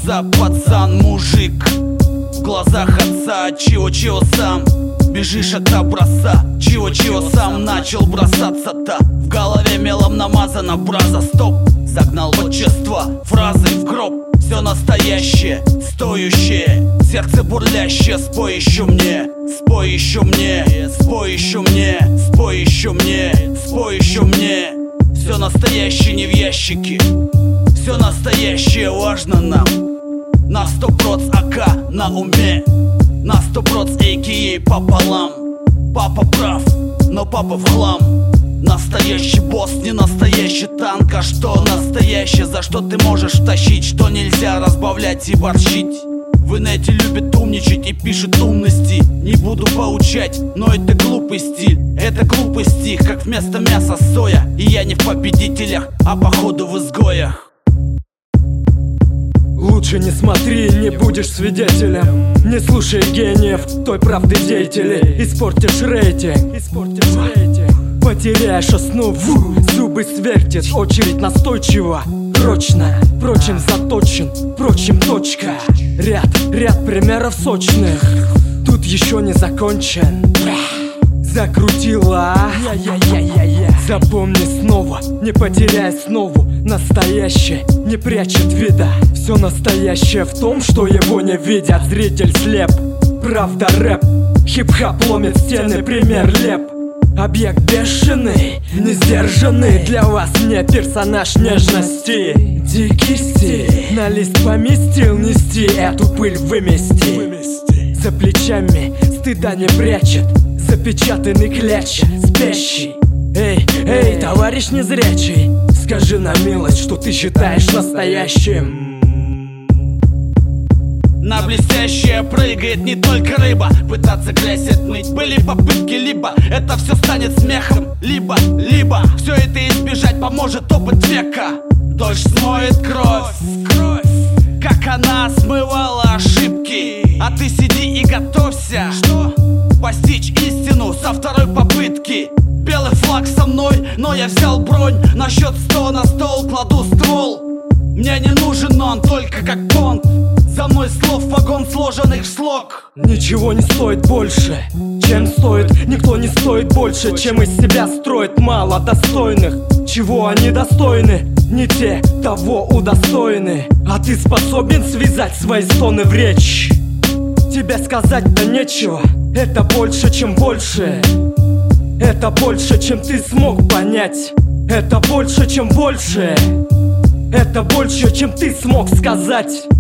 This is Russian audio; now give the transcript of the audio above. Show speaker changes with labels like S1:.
S1: за пацан, мужик в глазах отца? Чего сам бежишь от образца? Чего сам начал бросаться-то? В голове мелом намазана браза. Стоп, загнал отчество фразой в гроб. Все настоящее, стоящее, сердце бурлящее. Спой еще мне, спой еще мне, спой еще мне, спой еще мне, спой еще мне. Все настоящее не в ящике, все настоящее важно нам. На 100% АК на уме, на 100% AKA пополам. Папа прав, но папа в хлам. Настоящий босс, не настоящий танк. А что настоящее, за что ты можешь тащить? Что нельзя разбавлять и борщить? В инете любят умничать и пишут умности. Не буду поучать, но это глупый стиль. Это глупый стих, как вместо мяса соя. И я не в победителях, а походу в изгоях.
S2: Лучше не смотри, не будешь свидетелем. Не слушай гениев, той правды деятелей. Испортишь рейтинг, потеряешь основу. Зубы свертит, очередь настойчиво, прочно, прочим заточен, прочим точка. Ряд примеров сочных, тут еще не закончен. Закрутила, запомни снова, не потеряй основу. Настоящее не прячет вида. Все настоящее в том, что его не видят. Зритель слеп, правда рэп. Хип-хап ломит стены, пример леп. Объект бешеный, не сдержанный. Для вас не персонаж нежности. Дикий стиль, на лист поместил. Нести эту пыль вымести. За плечами стыда не прячет. Запечатанный кляча, спящий. Эй, товарищ незрячий, скажи на милость, что ты считаешь настоящим.
S1: На блестящее прыгает не только рыба. Пытаться грязь отмыть были попытки. Либо это все станет смехом, либо все это избежать поможет опыт века. Дождь смоет кровь, как она смывала ошибки. А ты сиди и готовься постичь истину со второй попытки. Белый флаг со мной, но я взял бронь. На счет 100 на стол кладу ствол. Мне не нужен он, только как понт. За мной слов вагон сложенных в слог.
S2: Ничего не стоит больше, чем стоит. Никто не стоит больше, чем из себя строит мало достойных. Чего они достойны? Не те того удостоены. А ты способен связать свои стоны в речь? Тебе сказать-то нечего. Это больше, чем больше. Это больше, чем ты смог понять. Это больше, чем больше. Это больше, чем ты смог сказать.